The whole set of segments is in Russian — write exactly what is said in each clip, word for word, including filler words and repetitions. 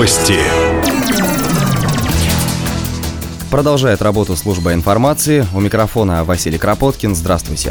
Новости. Продолжает работу служба информации. У микрофона Василий Кропоткин. Здравствуйте.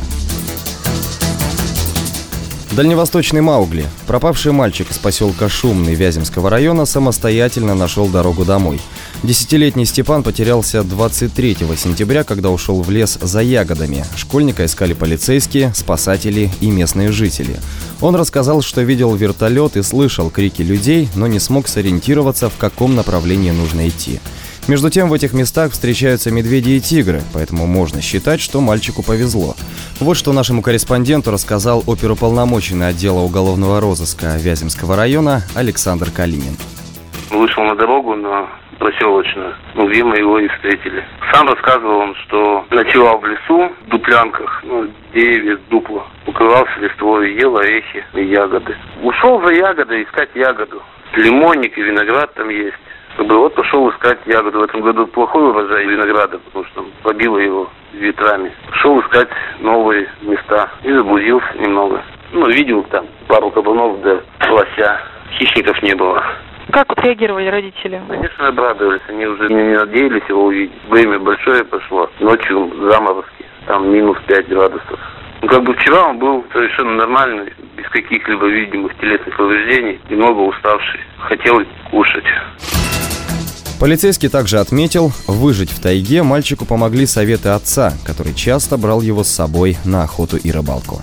Дальневосточный Маугли. Пропавший мальчик из поселка Шумный Вяземского района самостоятельно нашел дорогу домой. Десятилетний Степан потерялся двадцать третьего сентября, когда ушел в лес за ягодами. Школьника искали полицейские, спасатели и местные жители. Он рассказал, что видел вертолет и слышал крики людей, но не смог сориентироваться, в каком направлении нужно идти. Между тем, в этих местах встречаются медведи и тигры, поэтому можно считать, что мальчику повезло. Вот что нашему корреспонденту рассказал оперуполномоченный отдела уголовного розыска Вяземского района Александр Калинин. Вышел на дорогу, на проселочную, ну, где мы его и встретили. Сам рассказывал он, что ночевал в лесу, в дуплянках, ну, деревья, дупла, укрывался листвой, ел орехи и ягоды. Ушел за ягодой искать ягоду. Лимонник и виноград там есть. Вот пошел искать ягоду. В этом году плохой урожай винограда, потому что побило его ветрами. Шел искать новые места и заблудился немного. Ну, видел там пару кабанов да лося. Хищников не было. Как отреагировали родители? Конечно, обрадовались. Они уже не надеялись его увидеть. Время большое пошло. Ночью заморозки. Там минус пять градусов. Ну, как бы вчера он был совершенно нормальный, без каких-либо видимых телесных повреждений, немного уставший. Хотел кушать. Полицейский также отметил, выжить в тайге мальчику помогли советы отца, который часто брал его с собой на охоту и рыбалку.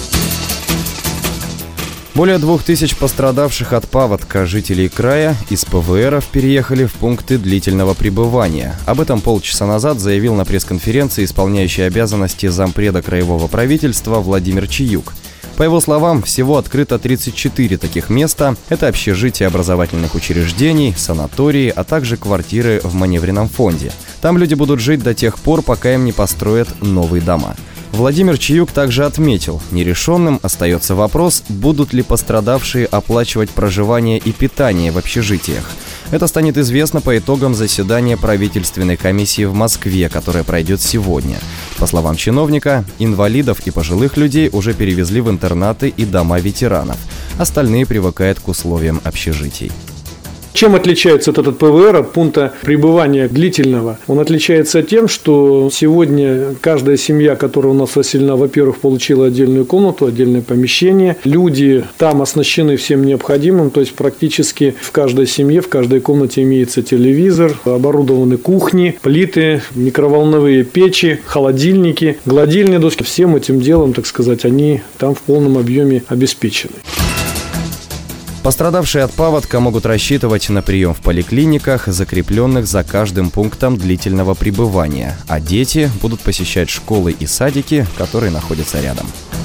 Более двух тысяч пострадавших от паводка жителей края из ПВРов переехали в пункты длительного пребывания. Об этом полчаса назад заявил на пресс-конференции исполняющий обязанности зампреда краевого правительства Владимир Чиюк. По его словам, всего открыто тридцать четыре таких места. Это общежития образовательных учреждений, санатории, а также квартиры в маневренном фонде. Там люди будут жить до тех пор, пока им не построят новые дома. Владимир Чиюк также отметил, нерешенным остается вопрос, будут ли пострадавшие оплачивать проживание и питание в общежитиях. Это станет известно по итогам заседания правительственной комиссии в Москве, которое пройдет сегодня. По словам чиновника, инвалидов и пожилых людей уже перевезли в интернаты и дома ветеранов. Остальные привыкают к условиям общежитий. Чем отличается этот ПВР от пункта пребывания длительного? Он отличается тем, что сегодня каждая семья, которая у нас расселена, во-первых, получила отдельную комнату, отдельное помещение. Люди там оснащены всем необходимым, то есть практически в каждой семье, в каждой комнате имеется телевизор, оборудованы кухни, плиты, микроволновые печи, холодильники, гладильные доски. Всем этим делом, так сказать, они там в полном объеме обеспечены. Пострадавшие от паводка могут рассчитывать на прием в поликлиниках, закрепленных за каждым пунктом длительного пребывания, а дети будут посещать школы и садики, которые находятся рядом.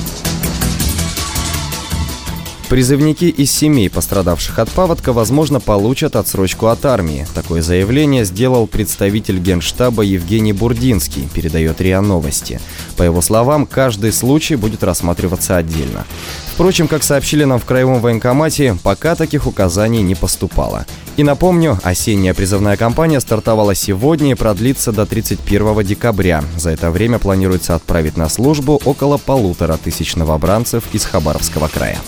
Призывники из семей, пострадавших от паводка, возможно, получат отсрочку от армии. Такое заявление сделал представитель Генштаба Евгений Бурдинский, передает РИА Новости. По его словам, каждый случай будет рассматриваться отдельно. Впрочем, как сообщили нам в краевом военкомате, пока таких указаний не поступало. И напомню, осенняя призывная кампания стартовала сегодня и продлится до тридцать первого декабря. За это время планируется отправить на службу около полутора тысяч новобранцев из Хабаровского края.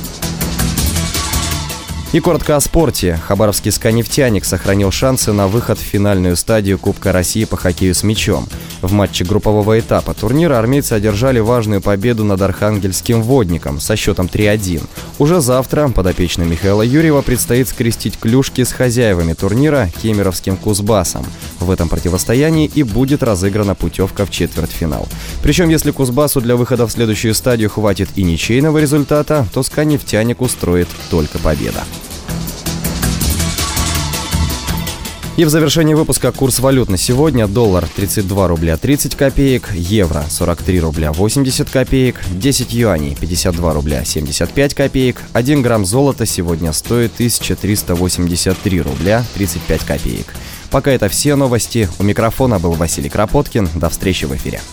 И коротко о спорте. Хабаровский «Ска-нефтяник» сохранил шансы на выход в финальную стадию Кубка России по хоккею с мячом. В матче группового этапа турнира армейцы одержали важную победу над архангельским «Водником» со счетом три один. Уже завтра подопечным Михаила Юрьева предстоит скрестить клюшки с хозяевами турнира кемеровским «Кузбассом». В этом противостоянии и будет разыграна путевка в четвертьфинал. Причем, если «Кузбассу» для выхода в следующую стадию хватит и ничейного результата, то «Ска-нефтяник» устроит только победа. И в завершении выпуска курс валют на сегодня: доллар тридцать два рубля тридцать копеек, евро сорок три рубля восемьдесят копеек, десять юаней пятьдесят два рубля семьдесят пять копеек, один грамм золота сегодня стоит тысяча триста восемьдесят три рубля тридцать пять копеек. Пока это все новости. У микрофона был Василий Кропоткин. До встречи в эфире.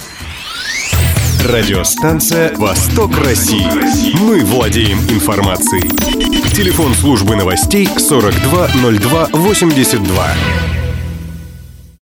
Радиостанция «Восток России». Мы владеем информацией. Телефон службы новостей сорок два ноль два восемьдесят два.